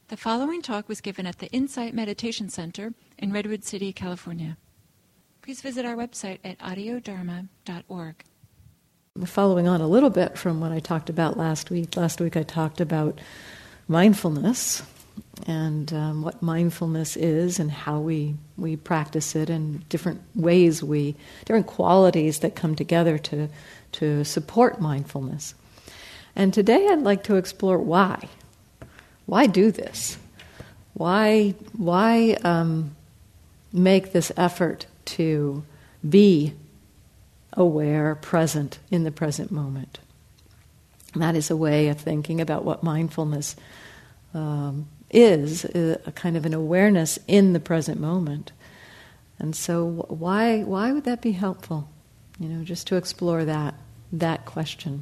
The following talk was given at the Insight Meditation Center in Redwood City, California. Please visit our website at audiodharma.org. Following on a little bit from what I talked about last week. Last week I talked about mindfulness and what mindfulness is and how we practice it and different ways different qualities that come together to support mindfulness. And today I'd like to explore why. Why do this? Why make this effort to be aware, present in the present moment? And that is a way of thinking about what mindfulness is a kind of an awareness in the present moment. And so why would that be helpful? Just to explore that question.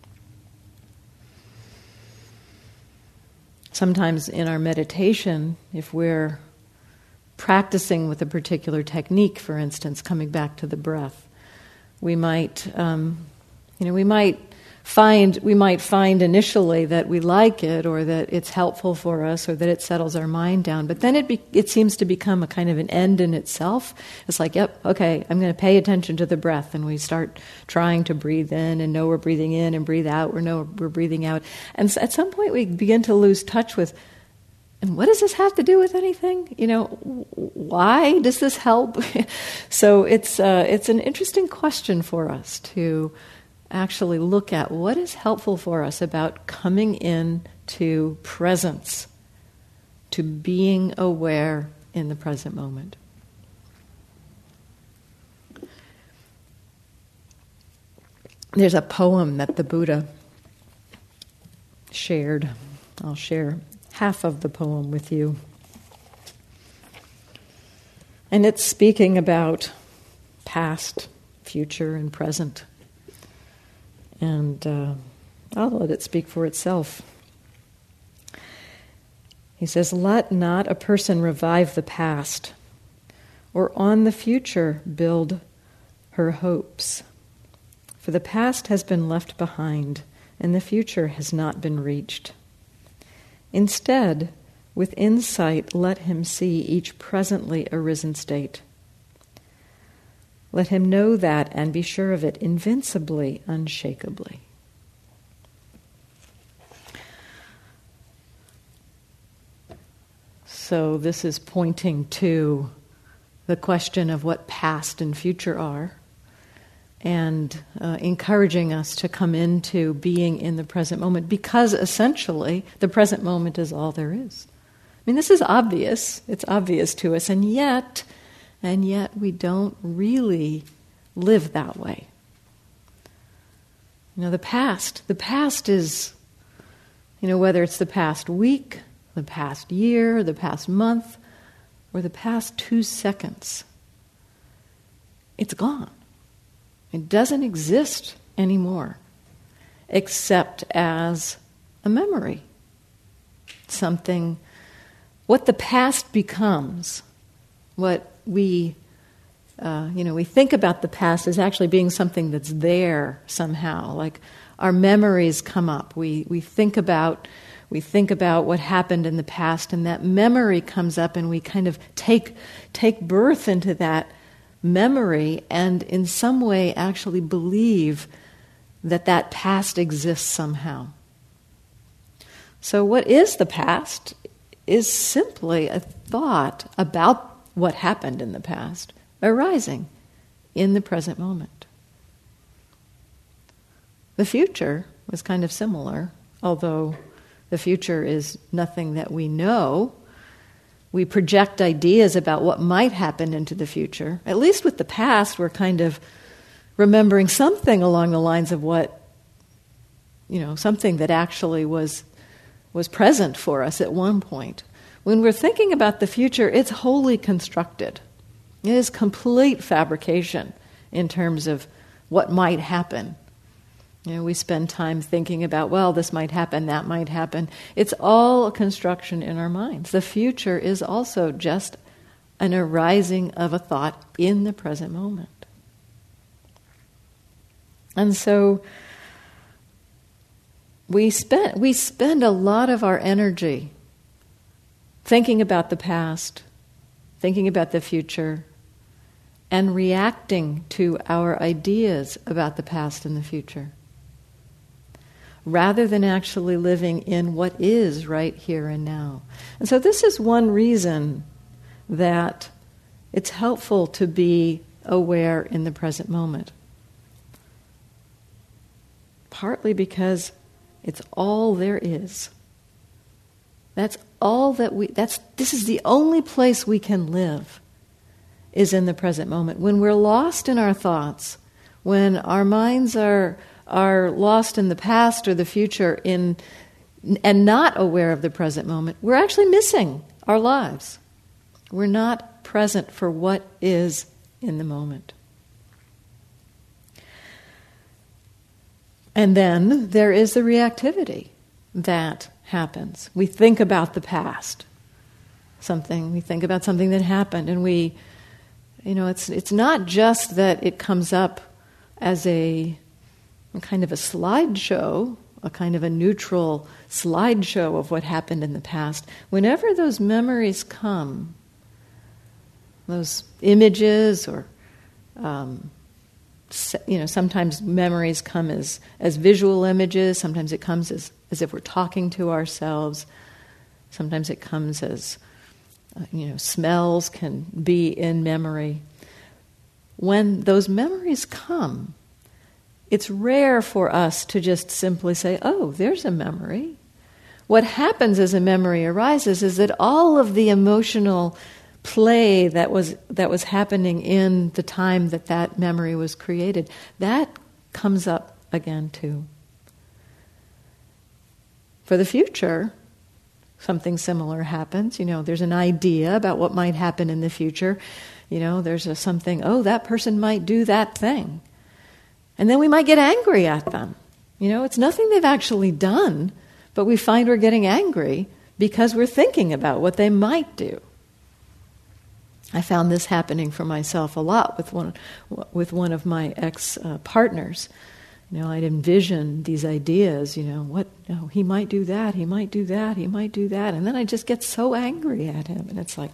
Sometimes in our meditation, if we're practicing with a particular technique, for instance, coming back to the breath, we might find initially that we like it, or that it's helpful for us, or that it settles our mind down. But then it seems to become a kind of an end in itself. It's like, yep, okay, I'm going to pay attention to the breath, and we start trying to breathe in and know we're breathing in, and breathe out, we're breathing out. And so at some point we begin to lose touch with, and what does this have to do with anything? Why does this help? So it's an interesting question for us to actually look at what is helpful for us about coming in to presence, to being aware in the present moment. There's a poem that the Buddha shared. I'll share half of the poem with you. And it's speaking about past, future, and present. And I'll let it speak for itself. He says, "Let not a person revive the past, or on the future build her hopes. For the past has been left behind, and the future has not been reached. Instead, with insight, let him see each presently arisen state. Let him know that and be sure of it invincibly, unshakably." So this is pointing to the question of what past and future are, and encouraging us to come into being in the present moment, because essentially the present moment is all there is. I mean, this is obvious. It's obvious to us, and yet we don't really live that way. The past is, whether it's the past week, the past year, the past month, or the past 2 seconds, it's gone. It doesn't exist anymore, except as a memory. Something, what the past becomes, what we think about the past as actually being something that's there somehow. Like our memories come up. We think about what happened in the past, and that memory comes up, and we kind of take birth into that memory, and in some way actually believe that past exists somehow. So what is the past is simply a thought about what happened in the past, arising in the present moment. The future was kind of similar, although the future is nothing that we know. We project ideas about what might happen into the future. At least with the past, we're kind of remembering something along the lines of what, something that actually was present for us at one point. When we're thinking about the future, it's wholly constructed. It is complete fabrication in terms of what might happen. We spend time thinking about, well, this might happen, that might happen. It's all a construction in our minds. The future is also just an arising of a thought in the present moment. And so we spend a lot of our energy thinking about the past, thinking about the future, and reacting to our ideas about the past and the future, rather than actually living in what is right here and now. And so this is one reason that it's helpful to be aware in the present moment. Partly because it's all there is. That's all that this is the only place we can live, is in the present moment. When we're lost in our thoughts, when our minds are lost in the past or the future and not aware of the present moment, we're actually missing our lives. We're not present for what is in the moment. And then there is the reactivity that happens. We think about the past, we think about something that happened, and it's not just that it comes up as a kind of a slideshow, a kind of a neutral slideshow of what happened in the past. Whenever those memories come, those images, or sometimes memories come as visual images, sometimes it comes as if we're talking to ourselves, sometimes it comes as smells can be in memory. When those memories come, it's rare for us to just simply say, oh, there's a memory. What happens as a memory arises is that all of the emotional play that was happening in the time that memory was created, that comes up again too. For the future, something similar happens. There's an idea about what might happen in the future. There's something, oh, that person might do that thing. And then we might get angry at them. It's nothing they've actually done, but we find we're getting angry because we're thinking about what they might do. I found this happening for myself a lot with one of my ex-partners. I'd envision these ideas, he might do that, he might do that, he might do that. And then I just get so angry at him. And it's like,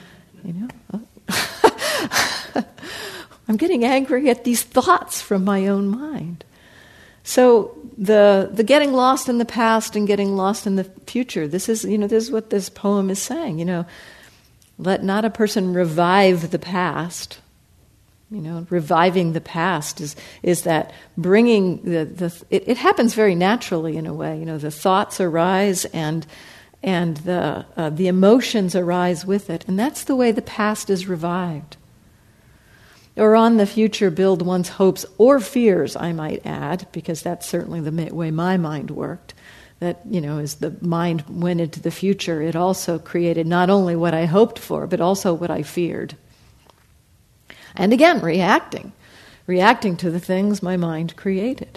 I'm getting angry at these thoughts from my own mind. So the getting lost in the past and getting lost in the future, this is what this poem is saying, let not a person revive the past. Reviving the past is that bringing it happens very naturally in a way. The thoughts arise and the emotions arise with it, and that's the way the past is revived. Or on the future, build one's hopes or fears, I might add, because that's certainly the way my mind worked. That, as the mind went into the future, it also created not only what I hoped for, but also what I feared. And again, reacting to the things my mind created.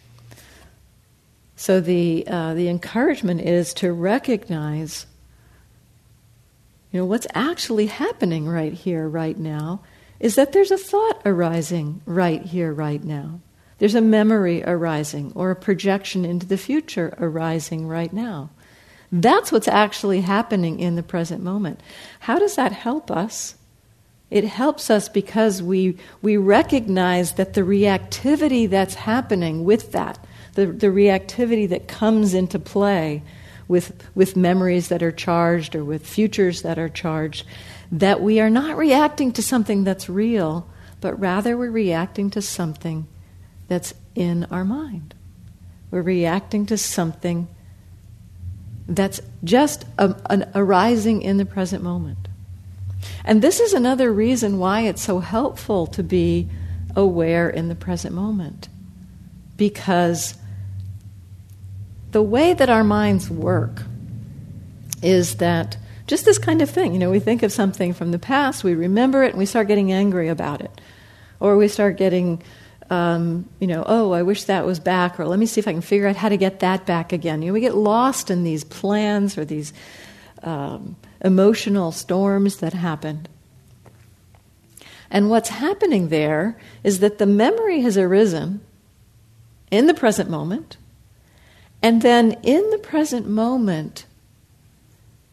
So the encouragement is to recognize, what's actually happening right here, right now, is that there's a thought arising right here, right now. There's a memory arising or a projection into the future arising right now. That's what's actually happening in the present moment. How does that help us? It helps us because we recognize that the reactivity that's happening with that, the reactivity that comes into play with memories that are charged or with futures that are charged, that we are not reacting to something that's real, but rather we're reacting to something that's in our mind. We're reacting to something that's just an arising in the present moment. And this is another reason why it's so helpful to be aware in the present moment. Because the way that our minds work is that just this kind of thing, we think of something from the past, we remember it, and we start getting angry about it. Or we start getting, oh, I wish that was back, or let me see if I can figure out how to get that back again. We get lost in these plans or these emotional storms that happen. And what's happening there is that the memory has arisen in the present moment, and then in the present moment,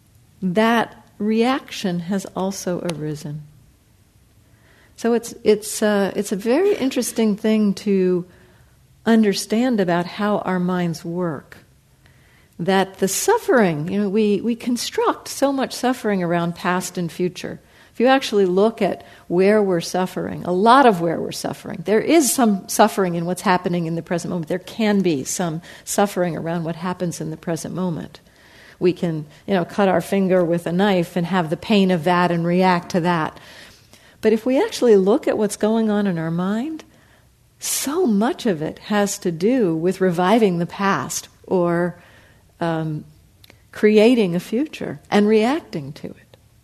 that reaction has also arisen. So it's a very interesting thing to understand about how our minds work. That the suffering, we construct so much suffering around past and future. If you actually look at where we're suffering, a lot of where we're suffering, there is some suffering in what's happening in the present moment. There can be some suffering around what happens in the present moment. We can, cut our finger with a knife and have the pain of that and react to that. But if we actually look at what's going on in our mind, so much of it has to do with reviving the past or creating a future and reacting to it.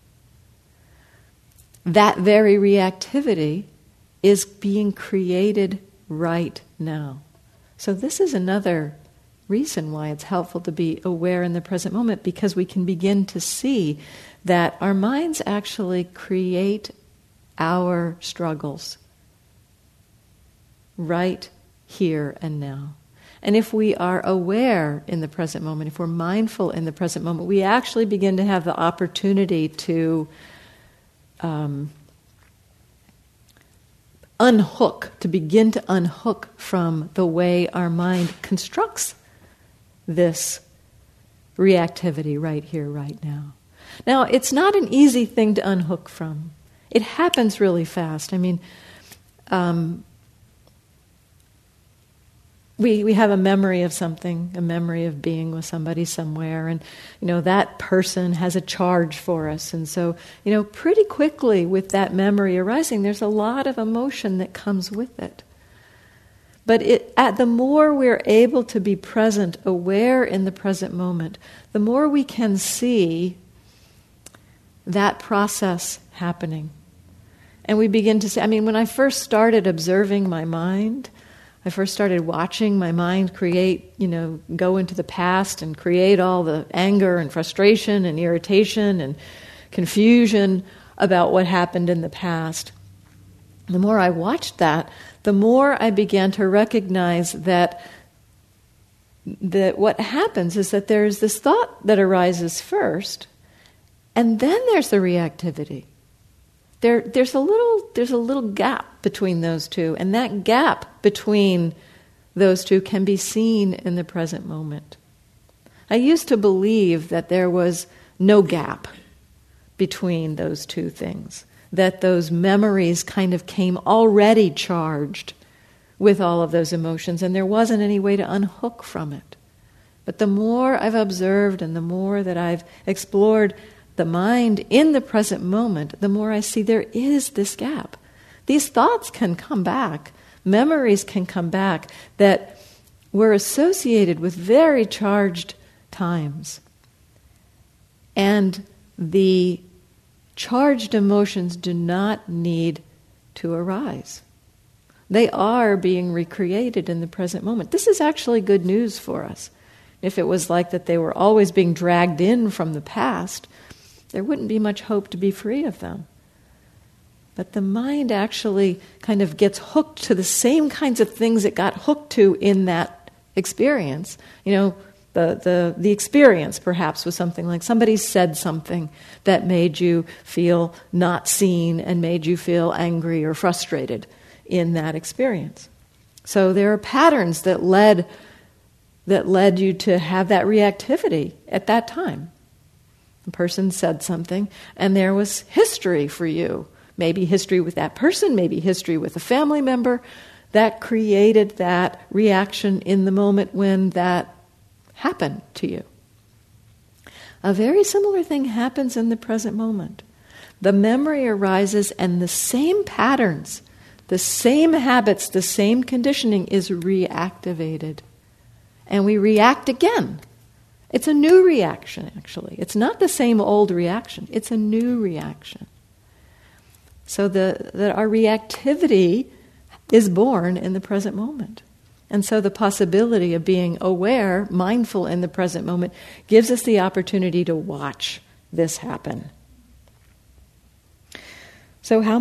That very reactivity is being created right now. So this is another reason why it's helpful to be aware in the present moment, because we can begin to see that our minds actually create our struggles right here and now. And if we are aware in the present moment, if we're mindful in the present moment, we actually begin to have the opportunity to begin to unhook from the way our mind constructs this reactivity right here, right now. Now, it's not an easy thing to unhook from. It happens really fast. I mean, we have a memory of something, a memory of being with somebody somewhere, and that person has a charge for us. And so, pretty quickly with that memory arising, there's a lot of emotion that comes with it. But the more we're able to be present, aware in the present moment, the more we can see that process happening. And we begin to see, when I first started observing my mind, I first started watching my mind create, go into the past and create all the anger and frustration and irritation and confusion about what happened in the past. The more I watched that, the more I began to recognize that what happens is that there's this thought that arises first, and then there's the reactivity. There's a little gap between those two, and that gap between those two can be seen in the present moment. I used to believe that there was no gap between those two things, that those memories kind of came already charged with all of those emotions, and there wasn't any way to unhook from it. But the more I've observed and the more that I've explored the mind in the present moment, the more I see there is this gap. These thoughts can come back, memories can come back that were associated with very charged times. And the charged emotions do not need to arise. They are being recreated in the present moment. This is actually good news for us. If it was like that they were always being dragged in from the past, there wouldn't be much hope to be free of them. But the mind actually kind of gets hooked to the same kinds of things it got hooked to in that experience. The experience perhaps was something like somebody said something that made you feel not seen and made you feel angry or frustrated in that experience. So there are patterns that led you to have that reactivity at that time. A person said something, and there was history for you. Maybe history with that person, maybe history with a family member, that created that reaction in the moment when that happened to you. A very similar thing happens in the present moment. The memory arises, and the same patterns, the same habits, the same conditioning is reactivated. And we react again. It's a new reaction, actually. It's not the same old reaction. It's a new reaction. So that our reactivity is born in the present moment. And so the possibility of being aware, mindful in the present moment, gives us the opportunity to watch this happen. So how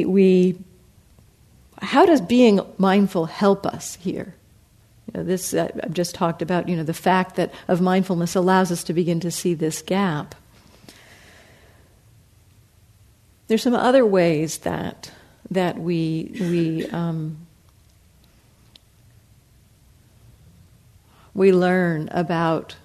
does being mindful help us here? This I've just talked about, the fact that of mindfulness allows us to begin to see this gap. There's some other ways that we learn about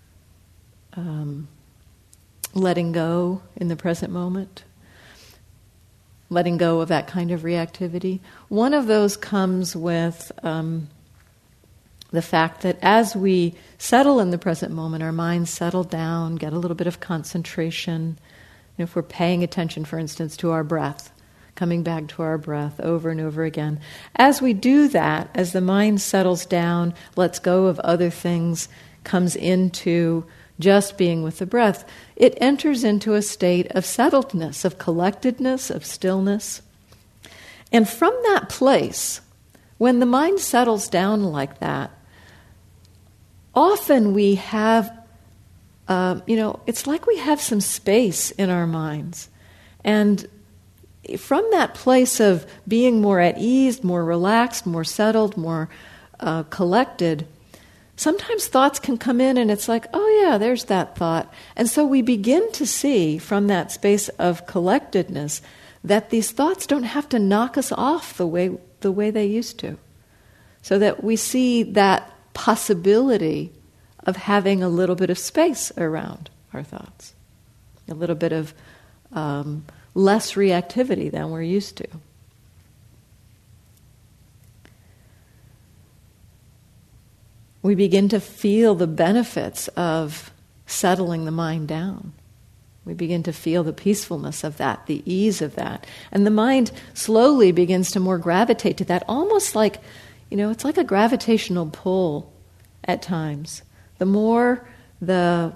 letting go in the present moment, letting go of that kind of reactivity. One of those comes with the fact that as we settle in the present moment, our minds settle down, get a little bit of concentration. If we're paying attention, for instance, to our breath, coming back to our breath over and over again. As we do that, as the mind settles down, lets go of other things, comes into just being with the breath, it enters into a state of settledness, of collectedness, of stillness. And from that place, when the mind settles down like that, often we have, it's like we have some space in our minds. And from that place of being more at ease, more relaxed, more settled, more collected, sometimes thoughts can come in and it's like, oh yeah, there's that thought. And so we begin to see from that space of collectedness that these thoughts don't have to knock us off the way they used to. So that we see that possibility of having a little bit of space around our thoughts, a little bit of less reactivity than we're used to. We begin to feel the benefits of settling the mind down. We begin to feel the peacefulness of that, the ease of that. And the mind slowly begins to more gravitate to that, almost like, it's like a gravitational pull at times. The more the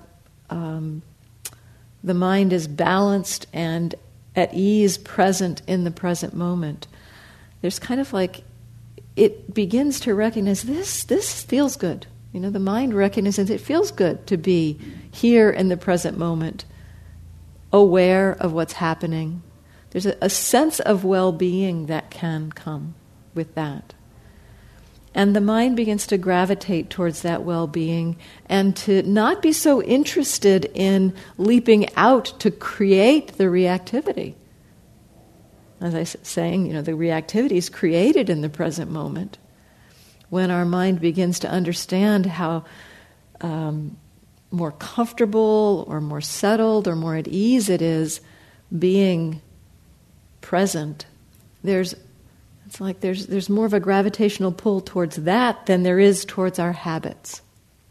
mind is balanced and at ease, present in the present moment, there's kind of like, it begins to recognize this feels good. The mind recognizes it feels good to be here in the present moment, aware of what's happening. There's a sense of well-being that can come with that. And the mind begins to gravitate towards that well-being and to not be so interested in leaping out to create the reactivity. As I was saying, the reactivity is created in the present moment. When our mind begins to understand how more comfortable or more settled or more at ease it is being present, there's more of a gravitational pull towards that than there is towards our habits.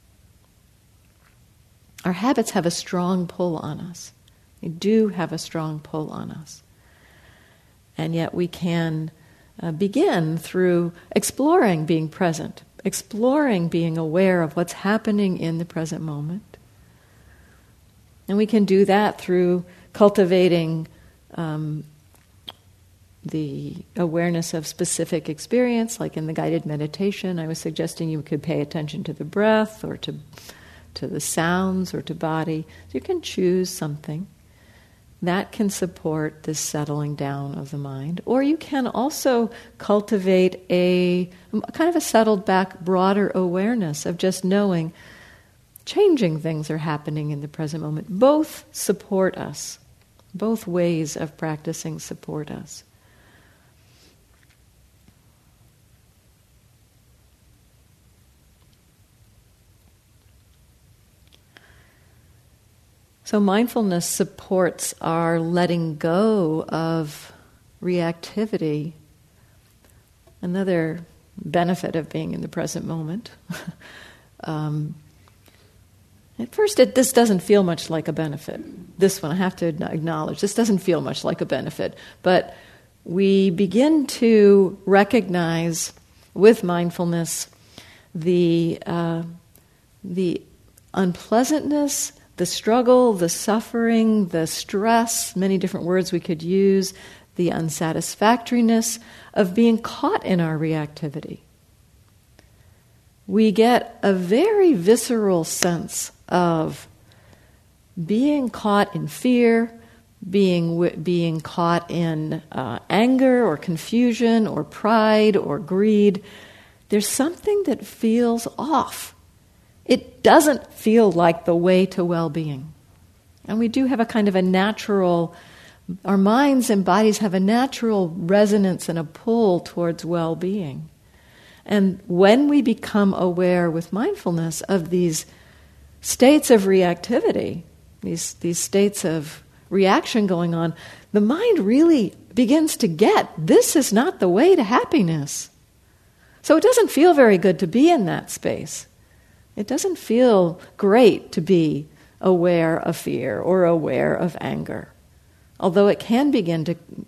Our habits have a strong pull on us. They do have a strong pull on us. And yet we can begin through exploring being present, exploring being aware of what's happening in the present moment. And we can do that through cultivating the awareness of specific experience, like in the guided meditation. I was suggesting you could pay attention to the breath or to the sounds or to body. So you can choose something that can support this settling down of the mind. Or you can also cultivate a kind of a settled back, broader awareness of just knowing changing things are happening in the present moment. Both support us. Both ways of practicing support us. So mindfulness supports our letting go of reactivity. Another benefit of being in the present moment. At first, this doesn't feel much like a benefit. This one, I have to acknowledge, this doesn't feel much like a benefit. But we begin to recognize with mindfulness the unpleasantness, the struggle, the suffering, the stress, many different words we could use, the unsatisfactoriness of being caught in our reactivity. We get a very visceral sense of being caught in fear, being caught in anger or confusion or pride or greed. There's something that feels off. It doesn't feel like the way to well-being. And we do have a kind of a natural Our minds and bodies have a natural resonance and a pull towards well-being. And when we become aware with mindfulness of these states of reactivity, these states of reaction going on, the mind really begins to get this is not the way to happiness. So it doesn't feel very good to be in that space. It doesn't feel great to be aware of fear or aware of anger. Although it can begin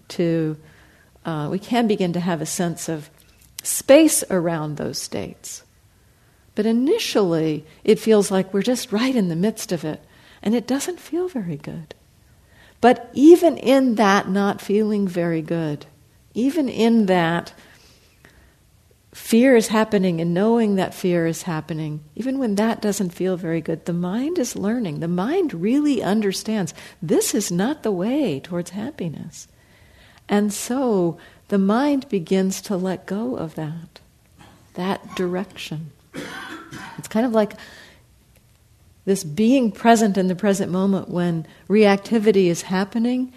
we can begin to have a sense of space around those states. But initially, it feels like we're just right in the midst of it, and it doesn't feel very good. But even in that not feeling very good, even in that fear is happening and knowing that fear is happening, even when that doesn't feel very good, the mind is learning. The mind really understands this is not the way towards happiness. And so the mind begins to let go of that direction. It's kind of like this being present in the present moment when reactivity is happening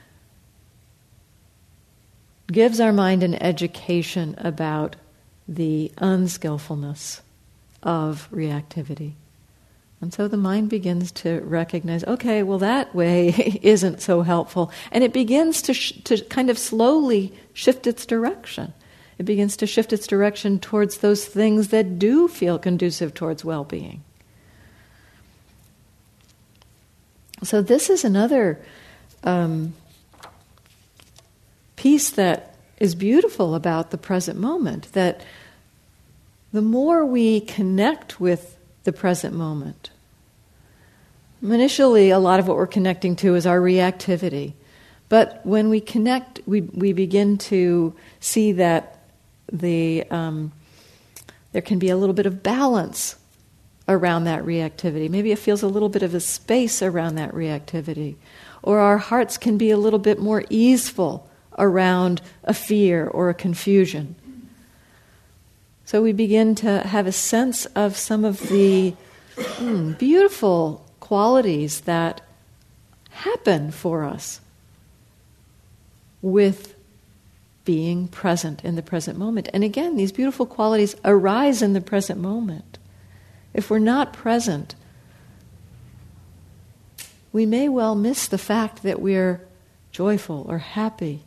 gives our mind an education about the unskillfulness of reactivity. And so the mind begins to recognize, okay, well that way isn't so helpful. And it begins to kind of slowly shift its direction. It begins to shift its direction towards those things that do feel conducive towards well-being. So this is another piece that is beautiful about the present moment, that the more we connect with the present moment, initially a lot of what we're connecting to is our reactivity. But when we connect, we begin to see that there can be a little bit of balance around that reactivity. Maybe it feels a little bit of a space around that reactivity. Or our hearts can be a little bit more easeful around a fear or a confusion. So we begin to have a sense of some of the beautiful qualities that happen for us with being present in the present moment. And again, these beautiful qualities arise in the present moment. If we're not present, we may well miss the fact that we're joyful or happy.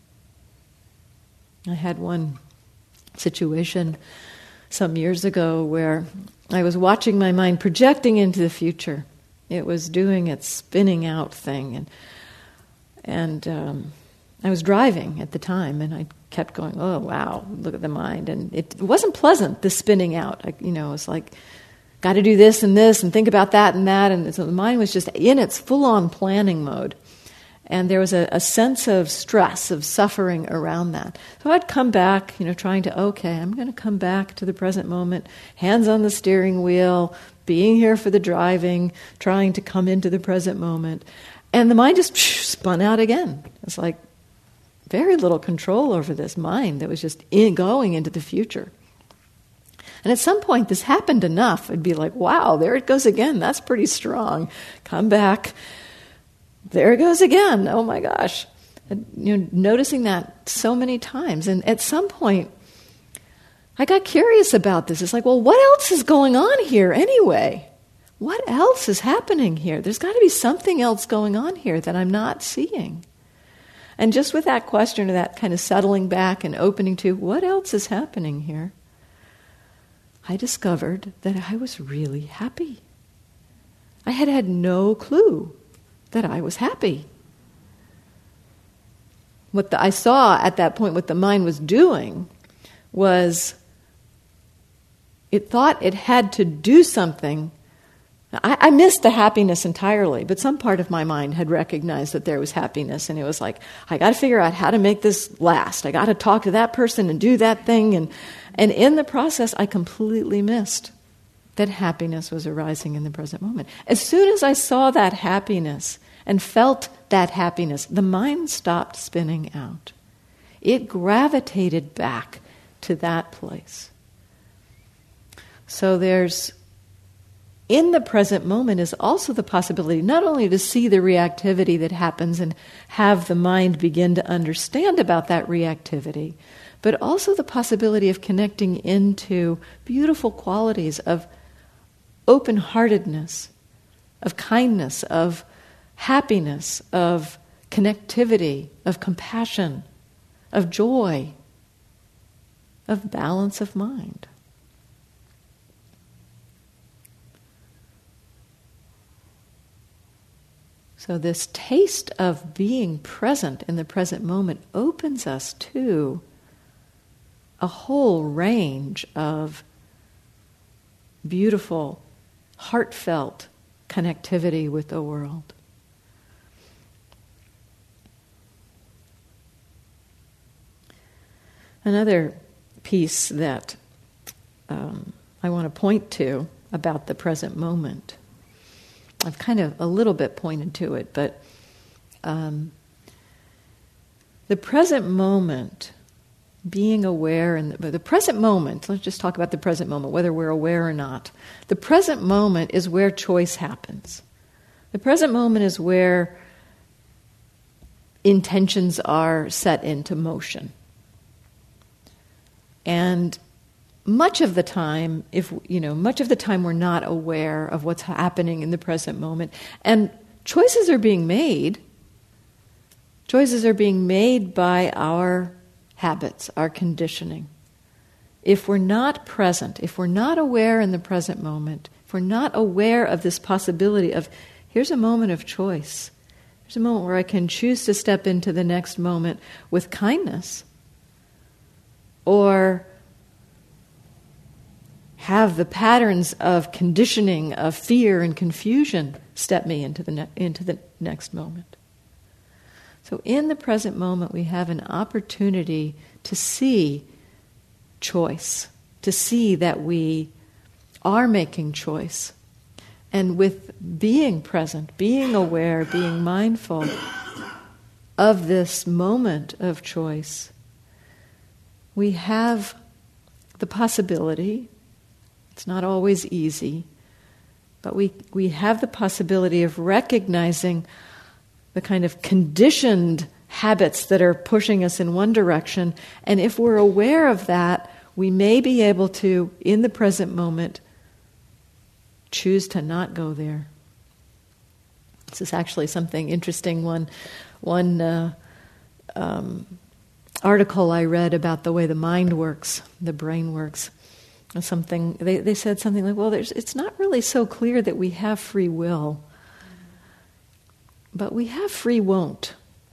I had one situation some years ago where I was watching my mind projecting into the future. It was doing its spinning out thing, and I was driving at the time, and I kept going, oh wow, look at the mind. And it wasn't pleasant, the spinning out. It was like, got to do this and think about that, and so the mind was just in its full-on planning mode. And there was a sense of stress, of suffering around that. So I'd come back, trying to, I'm going to come back to the present moment, hands on the steering wheel, being here for the driving, trying to come into the present moment. And the mind just spun out again. It's like very little control over this mind that was just going into the future. And at some point, this happened enough. I'd be like, wow, there it goes again. That's pretty strong. Come back. There it goes again. Oh my gosh. And, noticing that so many times. And at some point, I got curious about this. It's like, well, what else is going on here anyway? What else is happening here? There's got to be something else going on here that I'm not seeing. And just with that question, or that kind of settling back and opening to, what else is happening here? I discovered that I was really happy. I had no clue that I was happy. What I saw at that point, what the mind was doing, was it thought it had to do something. I missed the happiness entirely, but some part of my mind had recognized that there was happiness, and it was like, I got to figure out how to make this last. I got to talk to that person and do that thing, and in the process, I completely missed that happiness was arising in the present moment. As soon as I saw that happiness and felt that happiness, the mind stopped spinning out. It gravitated back to that place. So there's in the present moment is also the possibility not only to see the reactivity that happens and have the mind begin to understand about that reactivity, but also the possibility of connecting into beautiful qualities of open-heartedness, of kindness, of happiness, of connectivity, of compassion, of joy, of balance of mind. So this taste of being present in the present moment opens us to a whole range of beautiful, heartfelt connectivity with the world. Another piece that I want to point to about the present moment, I've kind of a little bit pointed to it, but the present moment, being aware, and the present moment, let's just talk about the present moment, whether we're aware or not. The present moment is where choice happens. The present moment is where intentions are set into motion. And much of the time, we're not aware of what's happening in the present moment. And choices are being made. Choices are being made by our habits, our conditioning. If we're not present, if we're not aware in the present moment, if we're not aware of this possibility of, here's a moment of choice, here's a moment where I can choose to step into the next moment with kindness, or have the patterns of conditioning, of fear and confusion step me into the next moment. So in the present moment, we have an opportunity to see choice, to see that we are making choice. And with being present, being aware, being mindful of this moment of choice, we have the possibility, it's not always easy, but we have the possibility of recognizing the kind of conditioned habits that are pushing us in one direction. And if we're aware of that, we may be able to, in the present moment, choose to not go there. This is actually something interesting. One article I read about the way the mind works, the brain works. Something they said something like, well, it's not really so clear that we have free will, but we have free won't.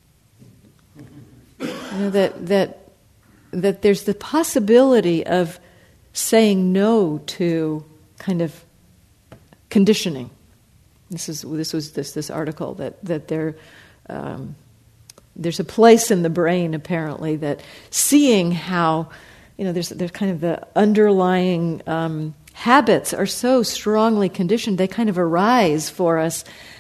That there's the possibility of saying no to kind of conditioning. This was this article that there's a place in the brain apparently that seeing how there's kind of the underlying habits are so strongly conditioned, they kind of arise for us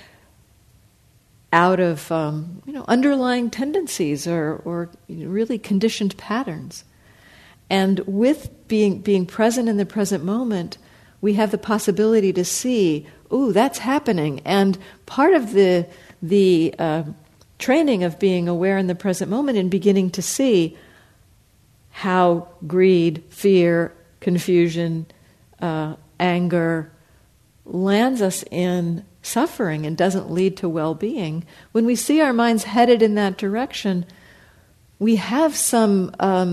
out of underlying tendencies or really conditioned patterns. And with being present in the present moment, we have the possibility to see, ooh, that's happening. And part of the training of being aware in the present moment and beginning to see how greed, fear, confusion, anger lands us in suffering and doesn't lead to well-being. When we see our minds headed in that direction, we have some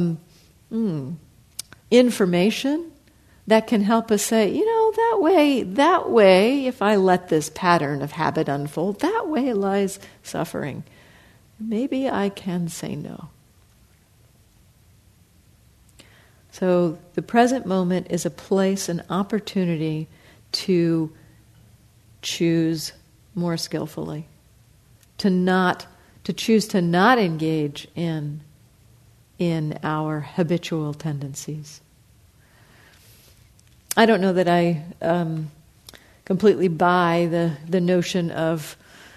information that can help us say, that way, if I let this pattern of habit unfold, that way lies suffering. Maybe I can say no. So the present moment is a place, an opportunity to choose more skillfully, to choose to not engage in our habitual tendencies. I don't know that I completely buy the notion of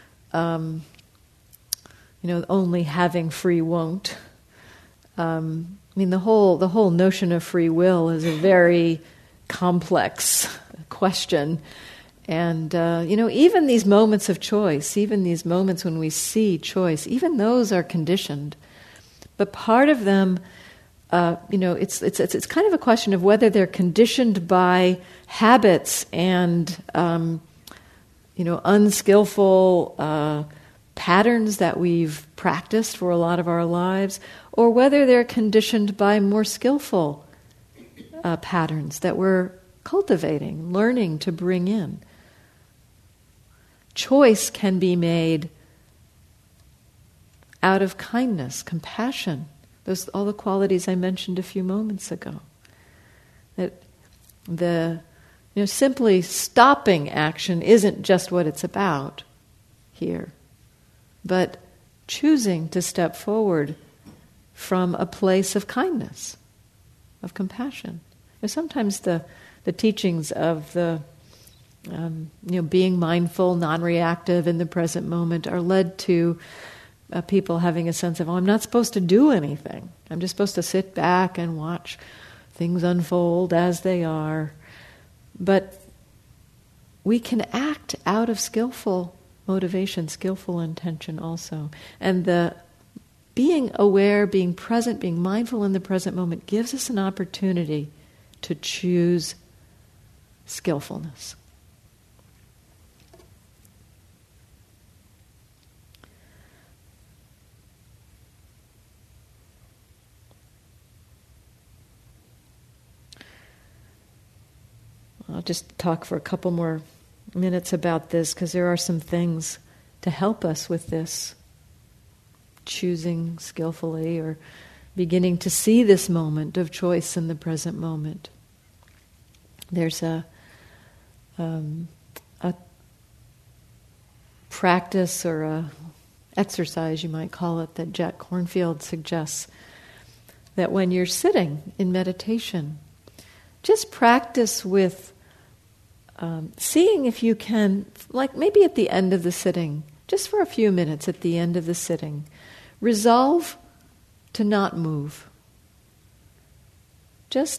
only having free won't. The whole notion of free will is a very complex question, And, even these moments of choice, even these moments when we see choice, even those are conditioned. But part of them, it's kind of a question of whether they're conditioned by habits and, unskillful patterns that we've practiced for a lot of our lives, or whether they're conditioned by more skillful patterns that we're cultivating, learning to bring in. Choice can be made out of kindness, compassion, all the qualities I mentioned a few moments ago. That simply stopping action isn't just what it's about here, but choosing to step forward from a place of kindness, of compassion. Sometimes the teachings of the being mindful, non-reactive in the present moment are led to people having a sense of, I'm not supposed to do anything. I'm just supposed to sit back and watch things unfold as they are. But we can act out of skillful motivation, skillful intention also. And the being aware, being present, being mindful in the present moment gives us an opportunity to choose skillfulness. I'll just talk for a couple more minutes about this because there are some things to help us with this, choosing skillfully or beginning to see this moment of choice in the present moment. There's a practice or a exercise, you might call it, that Jack Kornfield suggests, that when you're sitting in meditation, just practice with seeing if you can, like maybe at the end of the sitting, just for a few minutes at the end of the sitting, resolve to not move. Just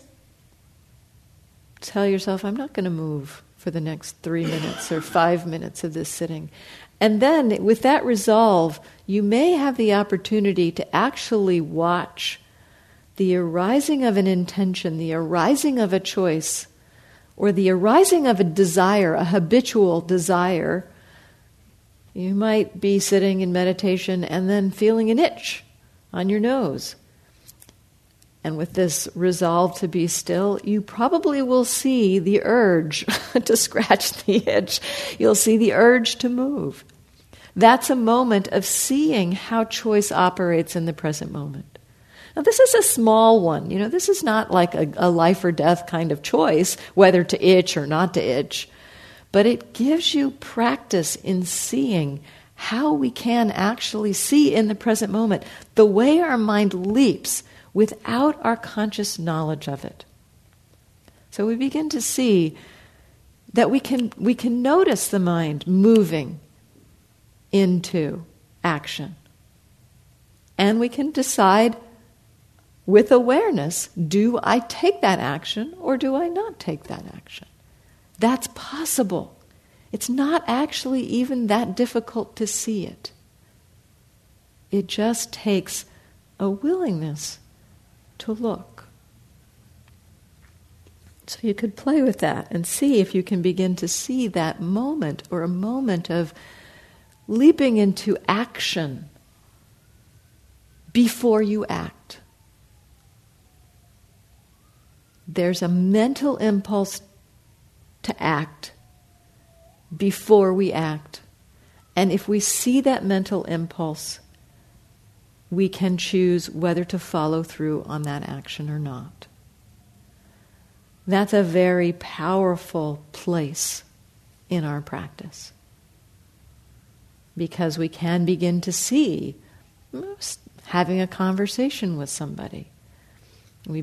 tell yourself, I'm not going to move for the next 3 minutes or 5 minutes of this sitting. And then with that resolve, you may have the opportunity to actually watch the arising of an intention, the arising of a choice, or the arising of a desire, a habitual desire. You might be sitting in meditation and then feeling an itch on your nose. And with this resolve to be still, you probably will see the urge to scratch the itch. You'll see the urge to move. That's a moment of seeing how choice operates in the present moment. Now, this is a small one. This is not like a life or death kind of choice, whether to itch or not to itch. But it gives you practice in seeing how we can actually see in the present moment the way our mind leaps without our conscious knowledge of it. So we begin to see that we can notice the mind moving into action. And we can decide with awareness, do I take that action or do I not take that action? That's possible. It's not actually even that difficult to see it. It just takes a willingness to look. So you could play with that and see if you can begin to see that moment or a moment of leaping into action before you act. There's a mental impulse to act before we act. And if we see that mental impulse, we can choose whether to follow through on that action or not. That's a very powerful place in our practice. Because we can begin to see having a conversation with somebody. We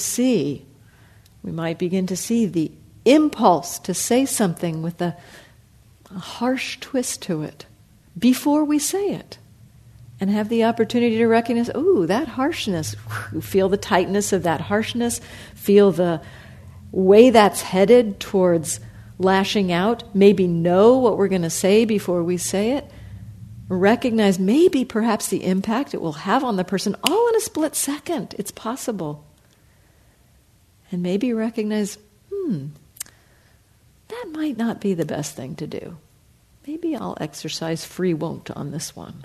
might begin to see the impulse to say something with a harsh twist to it before we say it. And have the opportunity to recognize, that harshness. Feel the tightness of that harshness. Feel the way that's headed towards lashing out, maybe know what we're going to say before we say it, recognize maybe perhaps the impact it will have on the person all in a split second. It's possible. And maybe recognize, that might not be the best thing to do. Maybe I'll exercise free won't on this one.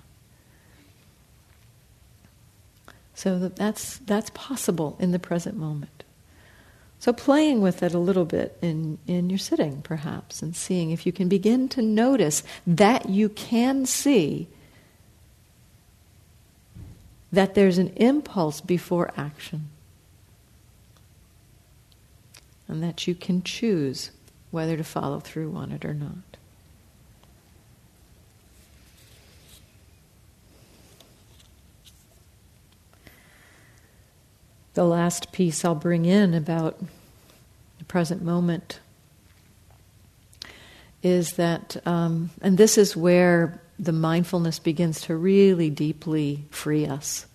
So that's possible in the present moment. So playing with it a little bit in your sitting, perhaps, and seeing if you can begin to notice that you can see that there's an impulse before action, and that you can choose whether to follow through on it or not. The last piece I'll bring in about the present moment is that, and this is where the mindfulness begins to really deeply free us.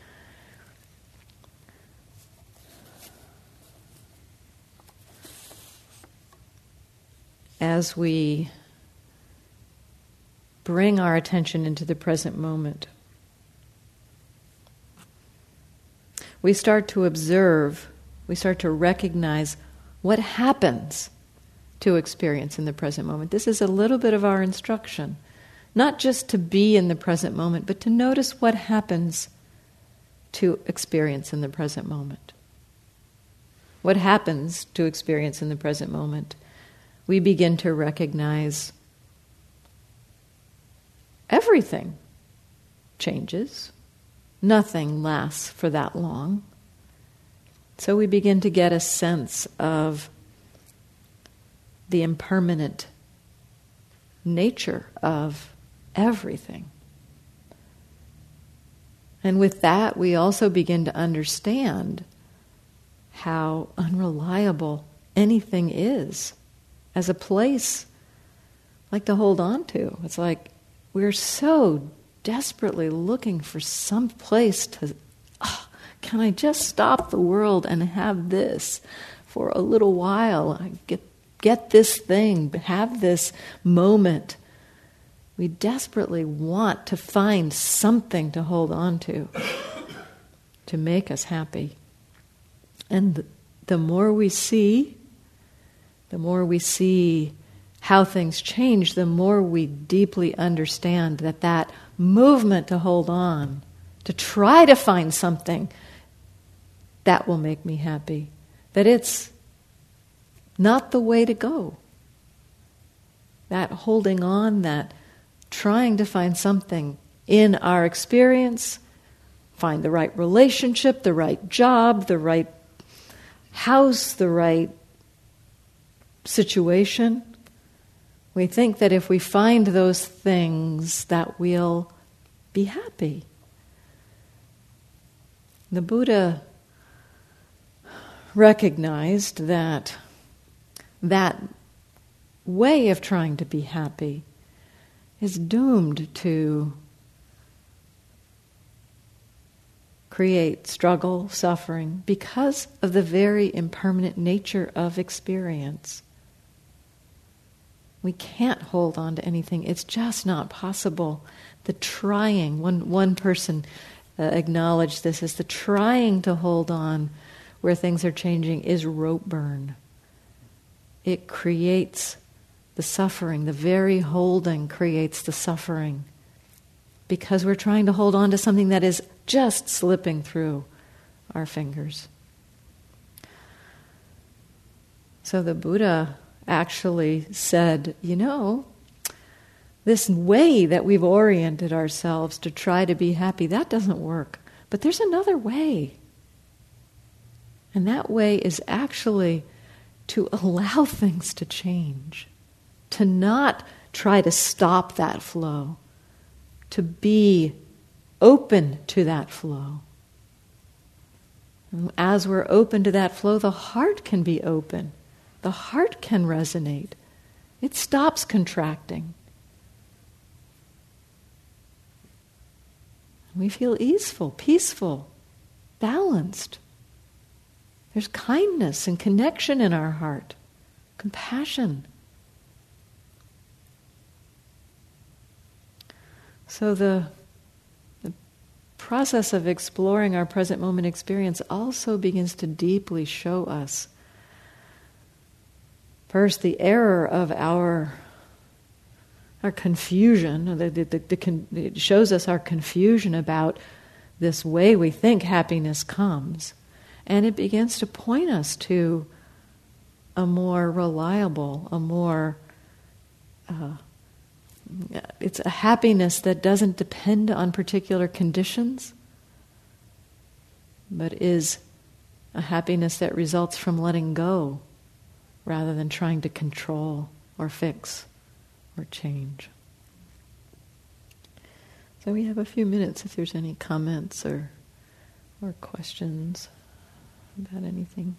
As we bring our attention into the present moment, we start to observe, we start to recognize what happens to experience in the present moment. This is a little bit of our instruction. Not just to be in the present moment, but to notice what happens to experience in the present moment. What happens to experience in the present moment? We begin to recognize everything changes. Nothing lasts for that long. So we begin to get a sense of the impermanent nature of everything. And with that, we also begin to understand how unreliable anything is as a place like to hold on to. It's like we're so desperately looking for some place to, can I just stop the world and have this for a little while? I get this thing, have this moment. We desperately want to find something to hold on to make us happy. And the more we see how things change, the more we deeply understand that movement to hold on, to try to find something that will make me happy, that it's not the way to go. That holding on, that trying to find something in our experience, find the right relationship, the right job, the right house, the right situation. We think that if we find those things, that we'll be happy. The Buddha recognized that way of trying to be happy is doomed to create struggle, suffering, because of the very impermanent nature of experience. We can't hold on to anything. It's just not possible. The trying, one person acknowledged this as the trying to hold on where things are changing is rope burn. It creates the suffering. The very holding creates the suffering because we're trying to hold on to something that is just slipping through our fingers. So the Buddha actually said, this way that we've oriented ourselves to try to be happy, that doesn't work. But there's another way. And that way is actually to allow things to change, to not try to stop that flow, to be open to that flow. And as we're open to that flow, the heart can be open. The heart can resonate. It stops contracting. We feel easeful, peaceful, balanced. There's kindness and connection in our heart, compassion. So the process of exploring our present moment experience also begins to deeply show us, first, the error of our confusion. It shows us our confusion about this way we think happiness comes. And it begins to point us to a more reliable, it's a happiness that doesn't depend on particular conditions, but is a happiness that results from letting go rather than trying to control or fix or change. So we have a few minutes if there's any comments or questions about anything.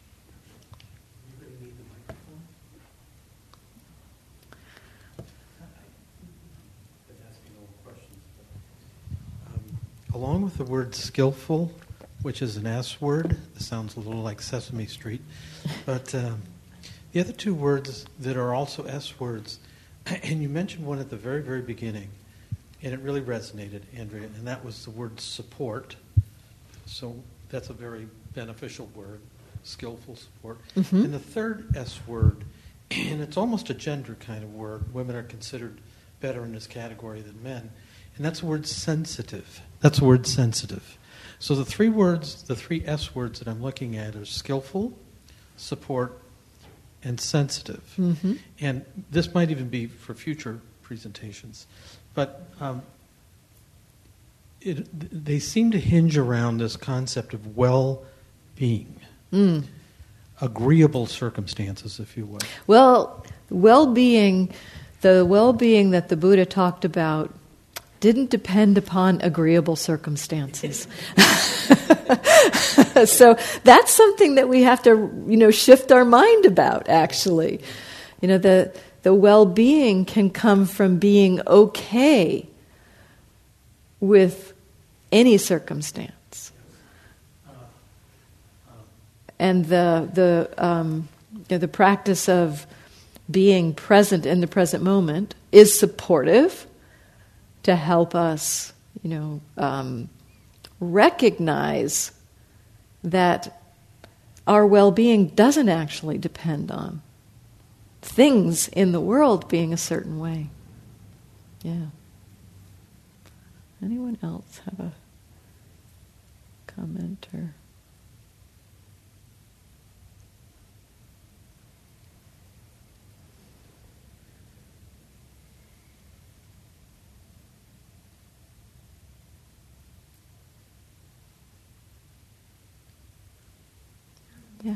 Along with the word skillful, which is an S word, this sounds a little like Sesame Street, but the other two words that are also S words, and you mentioned one at the very, very beginning, and it really resonated, Andrea, and that was the word support. So that's a very beneficial word, skillful support. Mm-hmm. And the third S word, and it's almost a gender kind of word, women are considered better in this category than men, and that's the word sensitive. That's the word sensitive. So the three words, the three S words that I'm looking at are skillful, support, and sensitive. Mm-hmm. And this might even be for future presentations. But they seem to hinge around this concept of well-being. Agreeable circumstances, if you will. Well, well-being, the well-being that the Buddha talked about didn't depend upon agreeable circumstances. So that's something that we have to, shift our mind about, actually. The well-being can come from being okay with any circumstance. And the practice of being present in the present moment is supportive to help us, recognize that our well-being doesn't actually depend on things in the world being a certain way. Yeah. Anyone else have a comment or? Yeah.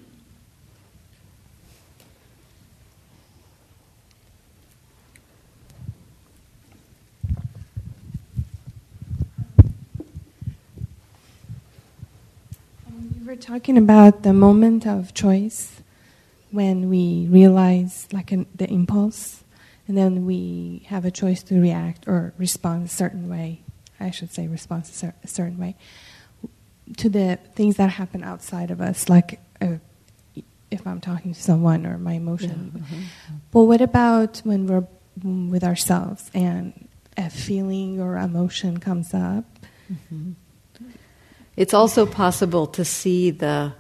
You were talking about the moment of choice when we realize the impulse, and then we have a choice to react or respond a certain way. I should say respond a certain way to the things that happen outside of us, like if I'm talking to someone or my emotion. Yeah, mm-hmm. But what about when we're with ourselves and a feeling or emotion comes up? Mm-hmm. It's also possible to see that's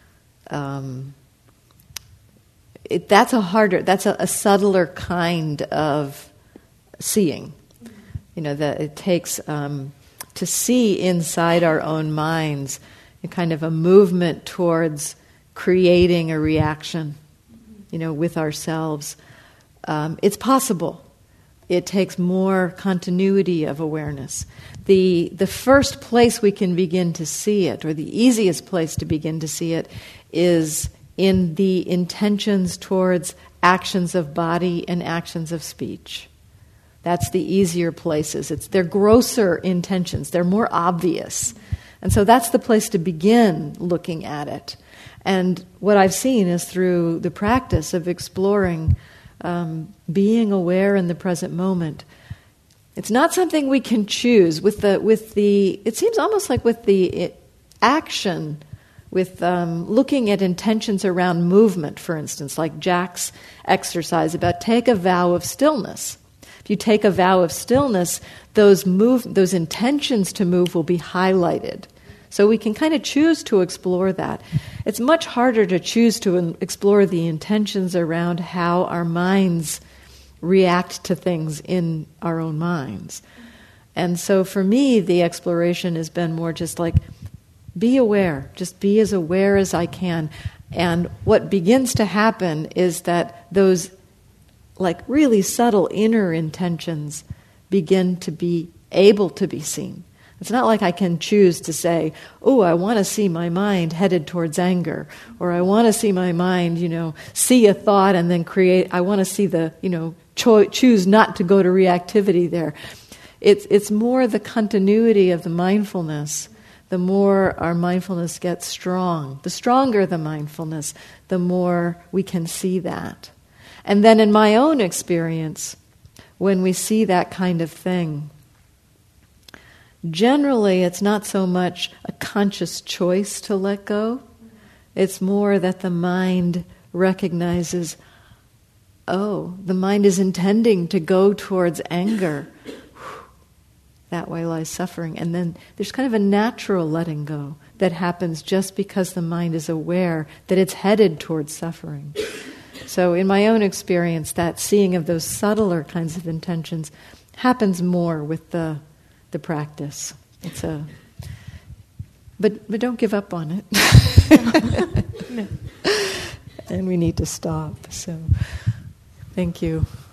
a subtler kind of seeing. That it takes to see inside our own minds a kind of a movement towards creating a reaction, with ourselves. It's possible. It takes more continuity of awareness. The first place we can begin to see it, or the easiest place to begin to see it, is in the intentions towards actions of body and actions of speech. That's the easier places. They're grosser intentions. They're more obvious. And so that's the place to begin looking at it. And what I've seen is through the practice of exploring being aware in the present moment. It's not something we can choose. It seems almost like with the action, with looking at intentions around movement, for instance, like Jack's exercise about take a vow of stillness. If you take a vow of stillness, those intentions to move will be highlighted. So we can kind of choose to explore that. It's much harder to choose to explore the intentions around how our minds react to things in our own minds. And so for me, the exploration has been more just like, be aware, just be as aware as I can. And what begins to happen is that those like really subtle inner intentions begin to be able to be seen. It's not like I can choose to say, oh, I want to see my mind headed towards anger, or I want to see my mind, see a thought and then I want to see the, choose not to go to reactivity there. It's more the continuity of the mindfulness. The more our mindfulness gets strong, the stronger the mindfulness, the more we can see that. And then in my own experience, when we see that kind of thing, generally it's not so much a conscious choice to let go. It's more that the mind recognizes, oh, the mind is intending to go towards anger. That way lies suffering. And then there's kind of a natural letting go that happens just because the mind is aware that it's headed towards suffering. So in my own experience, that seeing of those subtler kinds of intentions happens more with the practice. But don't give up on it. No. And we need to stop. So thank you.